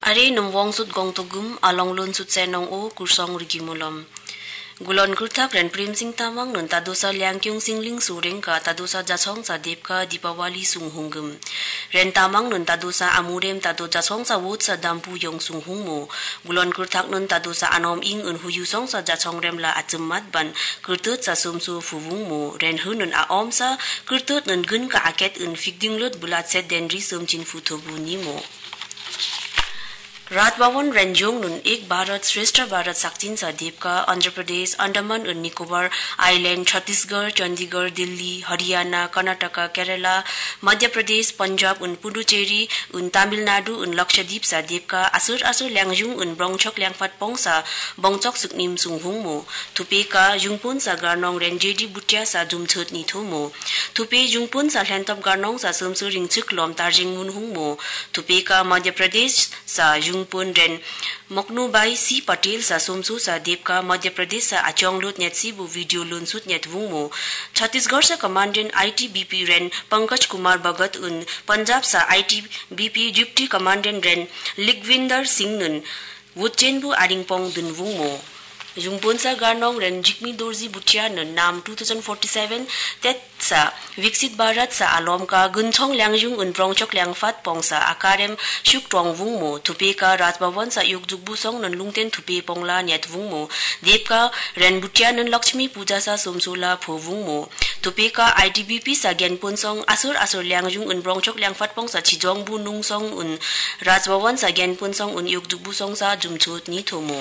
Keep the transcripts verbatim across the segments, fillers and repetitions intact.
Are numwong sut gong tugum along lun sut senong o kursong rigimulom. Gulon kurtak ren prim sing tamang nun tadosa liang kyung sing ling suring ka tadosa jachong sa dep ka dipawali sung hungum. Ren tamang nun tadosa amurem tado jachong sa wot sa dampu yong sung hungmo. Gulon kurtak nun tadosa anom ing un huyusong sa jachong rem la atsemat ban kurtut sa sumsu fuwung mo. Ren hun nun aom sa kurtut nun gun ka aket un fikding lut bulat set denri sumchin futobu ni mo. रातबावन रंजोंग नुन एक भारत श्रेष्ठ भारत सक्चिन सा देव का आंध्र प्रदेश अंडमान और Nicobar island Chhattisgarh Chandigarh Delhi Haryana Karnataka Kerala Madhya Pradesh Punjab उन पुडुचेरी उन तमिलनाडु उन लक्षद्वीप सा देव का असुर असुर ल्याङजुङ उन ब्रोंगछक ल्याङफाट पोंसा बोंगचक सुकनिम सुंगहुङमो थुपे का जुङपुन सा गारनोंग रेंजेडी बुटिया सा जुमछत निथुमो थुपे जुङपुन सा ह्यान्टप गारनोंग सा समसु रिंगछुक लोम तारजिङ मुनहुङमो थुपे का मध्य प्रदेश सा जुङपुन रेन मकनुबाई सी पटेल सा सोमसु सा देवका मध्य प्रदेश सा अचोंगलोत नेटसी बु वीडियो लोनसुत नेटवुमो छत्तीसगढ़ सा कमांडेंट आईटीबीपी रेन पंकज कुमार भगत उन पंजाब सा आईटीबीपी डिप्टी कमांडेंट रेन लिगविंदर सिंह नुन वुचेनबु आरिंगपोंग दुनवुमो जुङपुन सा गारनोंग रेन जिकमी दोर्जी बुटिया नुन नाम two thousand forty-seven तेत सा विकसित भारत सा आलोम का गुनछोंग ल्याङजुङ उन ब्रोंगचक ल्याङफात पोंसा आकारम शुक टोंगवुङमो थुपे का राजभवन सा युगजुगबुसोंग नुन लुङतेन थुपे पोंगला नेटवुङमो देवका रेन बुटिया नुन लक्ष्मी पूजा सा सोमसोला फोवुङमो थुपे का आईटीबीपी सा ज्ञानपुनसोंग असुर असुर ल्याङजुङ उन ब्रोंगचक ल्याङफात पोंसा छिजोंगबु नुङसोंग उन राजभवन सा ज्ञानपुनसोंग उन युगजुगबुसोंग सा जुमछोत नि थोमो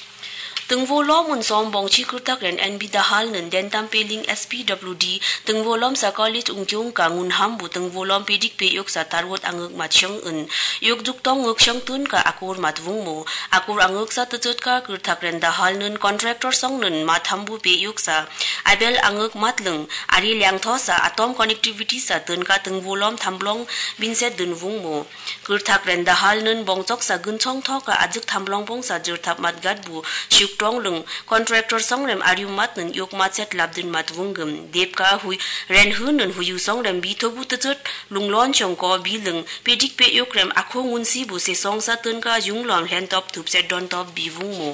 Tungvolom un som bongchi kurtak ren N B dahal nun dentam peling S P W D tungvolom sa college ungkyung ka ngun hambu tungvolom pedik pe yok sa tarwot anguk matsyong un yok duktong nguk syong tun ka akur matwung mo akur anguk sa tutut ka kurtak ren dahal nun contractor song nun mathambu pe yok sa abel anguk matlung ari liang tho sa atom connectivity sa tun ka tungvolom thamblong binset dunwung mo kurtak ren dahal nun bongchok sa gunchong tho ka ajuk thamblong bong sa jurthap matgat bu syuk Tonglung contractor songrem ariumat nun yok matset labdun matwungum depka hui ren hun nun huyu songrem bithobu tutut lunglon chongko bilung pedik pe yokrem akho ngunsi bu se songsa tunka junglom hen top thupset don top biwungmo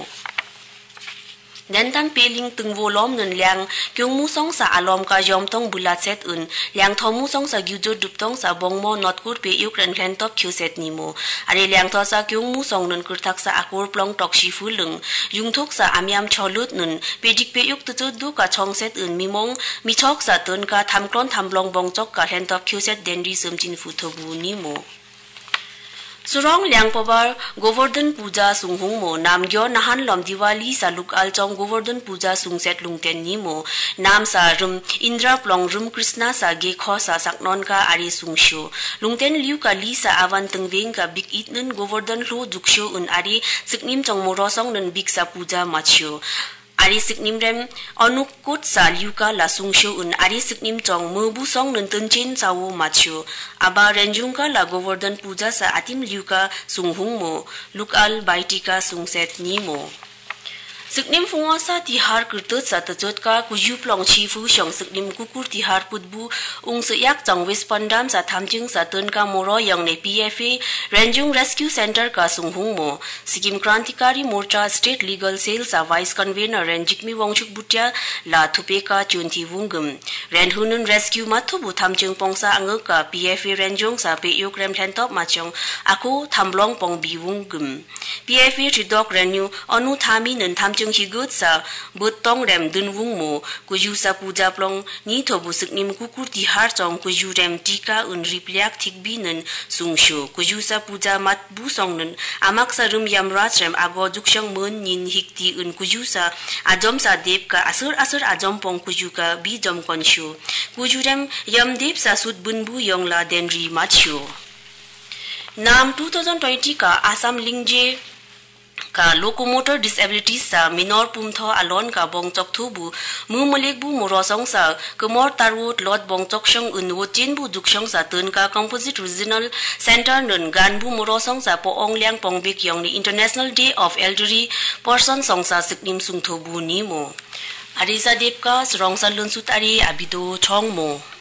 Dentam peling tungvolom nun liang kyung musong sa alom ka jomtong bulat set un liang thomu song sa gyujo duptong sa bongmo notkur pe yukren hen top khuset nimo are liang tho sa kyung musong nun kurthak sa akur plong tok shifulung jungthok sa amyam cholut nun pedik pe yuk tu du ka chong set un mimong michok sa tun ka thamklon thamblong bongchok ka hen top khuset denri sumchin futhobu nimo Surong liang pabar Govardhan Puja sunghung mo namgyo nahan lom Diwali sa lukal chong Govardhan Puja sungset lungten ni mo nam sa rum Indra plong rum Krishna sa ge kho sa saknon ka ari sungsho lungten liu ka li sa awan tengweng ka big it nun Govardhan lo juksho un ari siknim chong morosong nun big sa puja macho Ari siknim rem onukut sa liuka la sungsho un ari siknim chong mubu song nun tunchen sawo macho aba renjung ka la Govardhan Puja sa atim liuka sunghung mo lukal baitika sungset ni mo Siknim funga sa tihar kurtut sa tachot ka kuju plong chifu shong siknim kukur tihar putbu ung sa yak chong west pandam sa thamjing sa tun ka moro yang ne P F A Ranjung Rescue Center ka sunghung mo Sikkim Krantikari Morcha State Legal Cell sa Vice Convener Ranjikmi Wongchuk Butia la thupe ka chunti wungum Ranhunun Rescue mathu bu thamjing pongsa anguk ka P F A Ranjung sa pe yokrem thentop machong ako thamblong pong biwungum P F A Chidok Renew onu thami nun tham chung higut sa butong rem dunwung mo kuju sa puja plong ni thobu siknim kukur tihar chong kuju rem tika un riplyak thikbi nun sungsho kuju sa puja mat bu song nun amak sa rum yamraj rem ago jukshang mun nin hikti un kuju sa ajom sa dev ka asur asur ajom pong kuju ka bi jom konsho kuju rem yam dev sa sud bunbu yong la denri macho nam twenty twenty ka Assam Lingje ka locomotor disabilities sa minor pumtho alon ka bongchok thubu mumulek bu morosong sa kemor tarwot lot bongchok shong unwotin bu dukshong sa tun ka composite regional center nun gan bu morosong sa po ongliang pongbik yong ni International Day of Elderly Person song sa siknim sungtho bu ni mo arisa depka srong sa lunsut ari abido chong mo